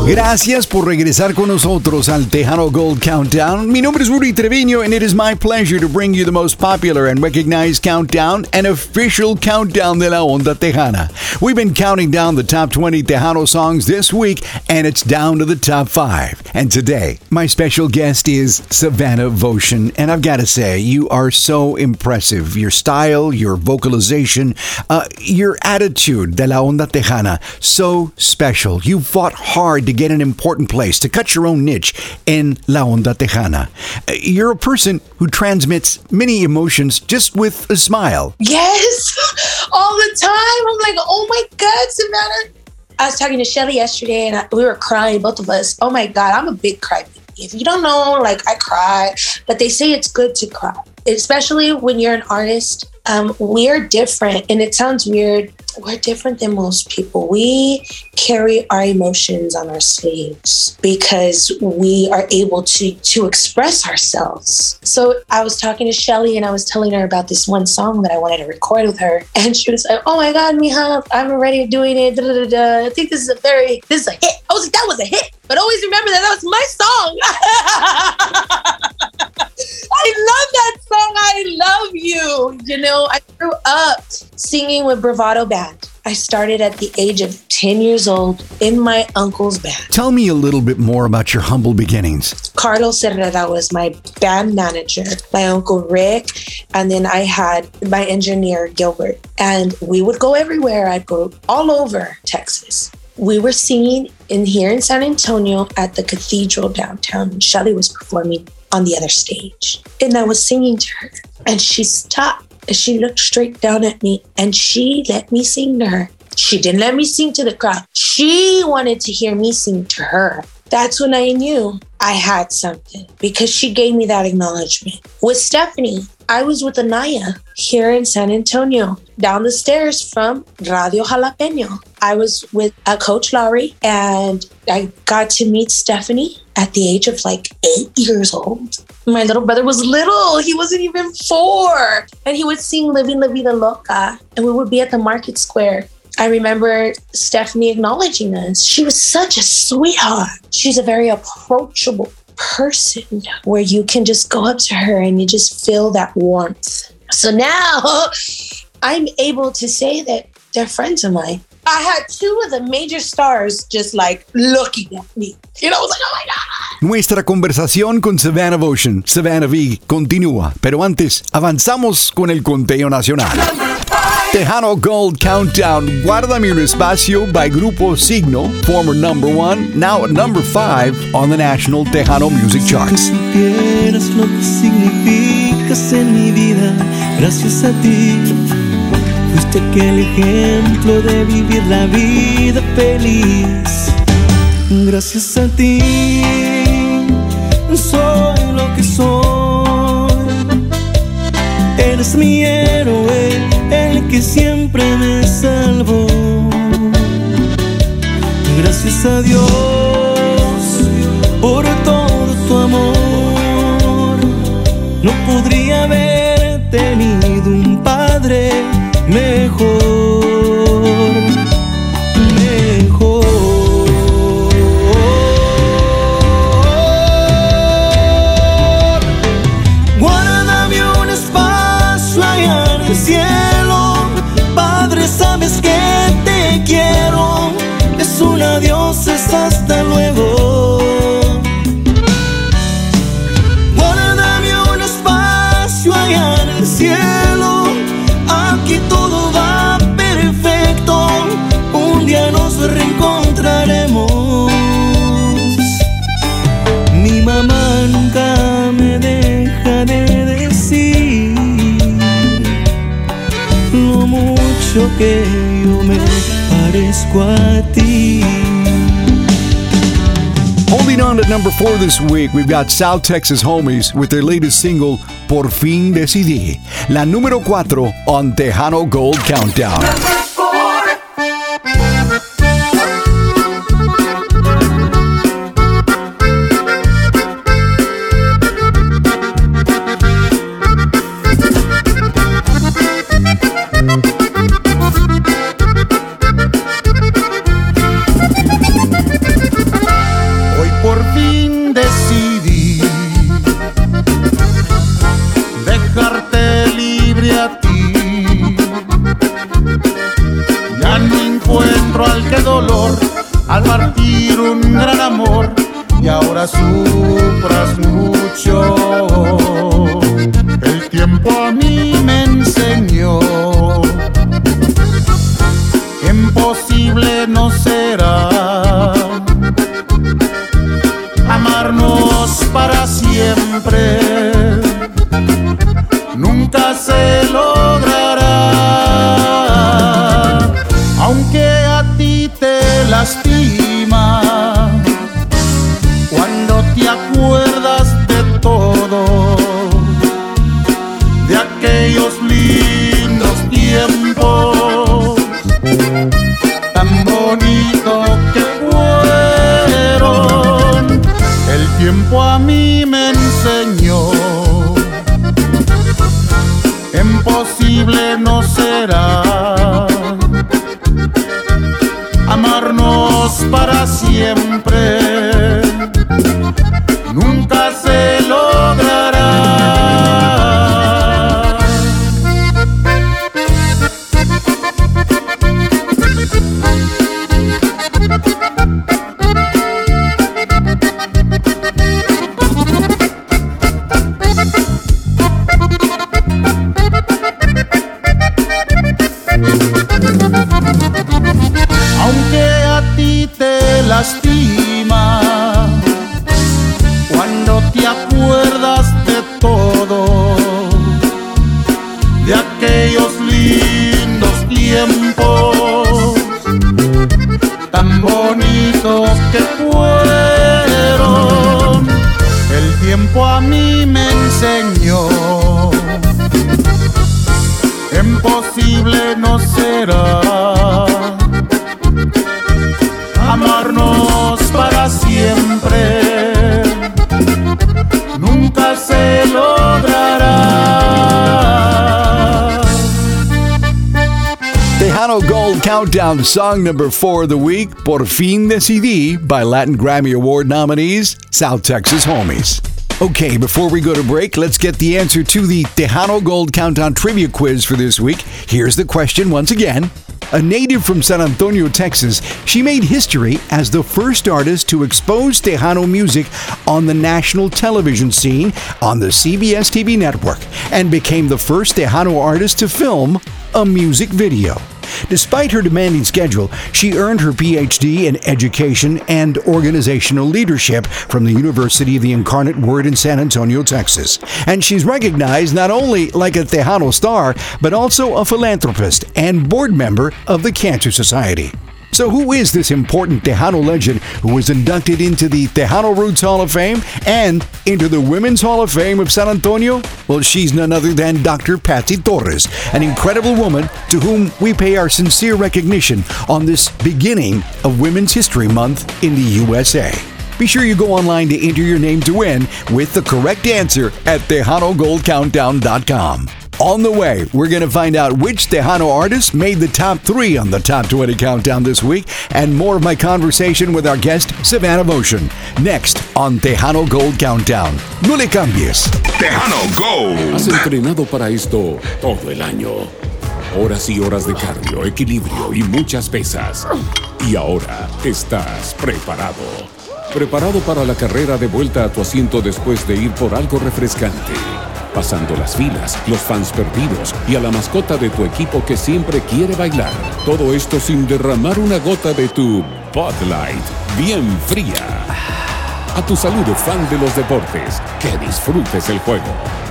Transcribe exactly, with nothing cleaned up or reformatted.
Gracias por regresar con nosotros al Tejano Gold Countdown. Mi nombre es Rudy Treviño, and it is my pleasure to bring you the most popular and recognized countdown, an official countdown de la onda tejana. We've been counting down the top twenty Tejano songs this week, and it's down to the top five. And today, my special guest is Savannah Votion, and I've got to say, you are so impressive. Your style, your vocalization, uh, your attitude de la onda tejana, so special. You fought hard to get an important place, to cut your own niche in La Onda Tejana. You're a person who transmits many emotions just with a smile. Yes, all the time. I'm like, oh my God, Savannah. I was talking to Shelly yesterday and I, we were crying, both of us. Oh my God, I'm a big crybaby. If you don't know, like I cry, but they say it's good to cry, especially when you're an artist. Um, we're different, and it sounds weird. We're different than most people. We carry our emotions on our sleeves because we are able to to express ourselves. So I was talking to Shelly and I was telling her about this one song that I wanted to record with her. And she was like, oh my God, Mija, I'm already doing it. Da, da, da, da. I think this is a very, this is a hit. I was like, that was a hit. But always remember that that was my song. I love that song. I love you. You know, I grew up singing with Bravado Band. I started at the age of ten years old in my uncle's band. Tell me a little bit more about your humble beginnings. Carlos Herrera was my band manager, my uncle Rick, and then I had my engineer Gilbert. And we would go everywhere. I'd go all over Texas. We were singing in here in San Antonio at the cathedral downtown. Shelly was performing on the other stage. And I was singing to her. And she stopped. And she looked straight down at me. And she let me sing to her. She didn't let me sing to the crowd. She wanted to hear me sing to her. That's when I knew I had something, because she gave me that acknowledgement. With Stephanie, I was with Anaya here in San Antonio, down the stairs from Radio Jalapeño. I was with uh, Coach Lowry, and I got to meet Stephanie at the age of like eight years old. My little brother was little. He wasn't even four. And he would sing Living La Vida Loca, and we would be at the market square. I remember Stephanie acknowledging us. She was such a sweetheart. She's a very approachable person where you can just go up to her and you just feel that warmth. So now I'm able to say that they're friends of mine. I had two of the major stars just like looking at me. You know, I was like, oh my God. Nuestra conversación con Savannah Votion, Savannah V, continúa. Pero antes, avanzamos con el conteo nacional. Tejano Gold Countdown, Guárdame un Espacio by Grupo Signo, former number one, now at number five on the national Tejano music charts. Si supieras lo que significas en mi vida, gracias a ti, fuiste aquel ejemplo de vivir la vida feliz. Gracias a ti, soy lo que soy. Eres mi héroe, el que siempre me salvó. Gracias a Dios por todo tu amor. No podría haber tenido un padre mejor, mejor. Guárdame un espacio allá en el cielo, Padre, sabes que te quiero. Es un adiós, es hasta luego. Guárdame un espacio allá en el cielo, aquí todo va perfecto. Un día nos reencontraremos. Mi mamá nunca me deja de decir lo mucho que yo me parezco a ti. Holding on to number four this week, we've got South Texas Homies with their latest single, Por Fin Decidí. La número cuatro on Tejano Gold Countdown. al partir un gran amor y ahora sufras mucho. El tiempo a mí me enseñó que imposible no será amarnos para siempre, nunca se logrará, aunque a ti te lastima cuando te acuerdas de todo, de aquellos lindos tiempos tan bonitos que fueron. El tiempo a mí me enseñó, imposible no será amarnos para siempre, nunca se logrará. Aunque a ti te lastima cuando te acuerdas de todo, de aquellos lindos tiempos tan bonitos que fueron. El tiempo a mí me enseñó, imposible no será amarnos para siempre, nunca se logrará. Tejano Gold Countdown song number four of the week, Por Fin Decidí, by Latin Grammy Award nominees, South Texas Homies. Okay, before we go to break, let's get the answer to the Tejano Gold Countdown trivia quiz for this week. Here's the question once again. A native from San Antonio, Texas, she made history as the first artist to expose Tejano music on the national television scene on the C B S T V network and became the first Tejano artist to film a music video. Despite her demanding schedule, she earned her P H D in Education and Organizational Leadership from the University of the Incarnate Word in San Antonio, Texas. And she's recognized not only like a Tejano star, but also a philanthropist and board member of the Cancer Society. So who is this important Tejano legend who was inducted into the Tejano Roots Hall of Fame and into the Women's Hall of Fame of San Antonio? Well, she's none other than Doctor Patsy Torres, an incredible woman to whom we pay our sincere recognition on this beginning of Women's History Month in the U S A. Be sure you go online to enter your name to win with the correct answer at Tejano Gold Countdown dot com. On the way, we're going to find out which Tejano artists made the top three on the Top twenty Countdown this week, and more of my conversation with our guest, Savannah Motion, next on Tejano Gold Countdown. No le cambies. Tejano Gold. Has entrenado para esto todo el año. Horas y horas de cardio, equilibrio y muchas pesas. Y ahora estás preparado. Preparado para la carrera de vuelta a tu asiento después de ir por algo refrescante. Pasando las filas, los fans perdidos y a la mascota de tu equipo que siempre quiere bailar. Todo esto sin derramar una gota de tu Bud Light bien fría. A tu salud, fan de los deportes, que disfrutes el juego.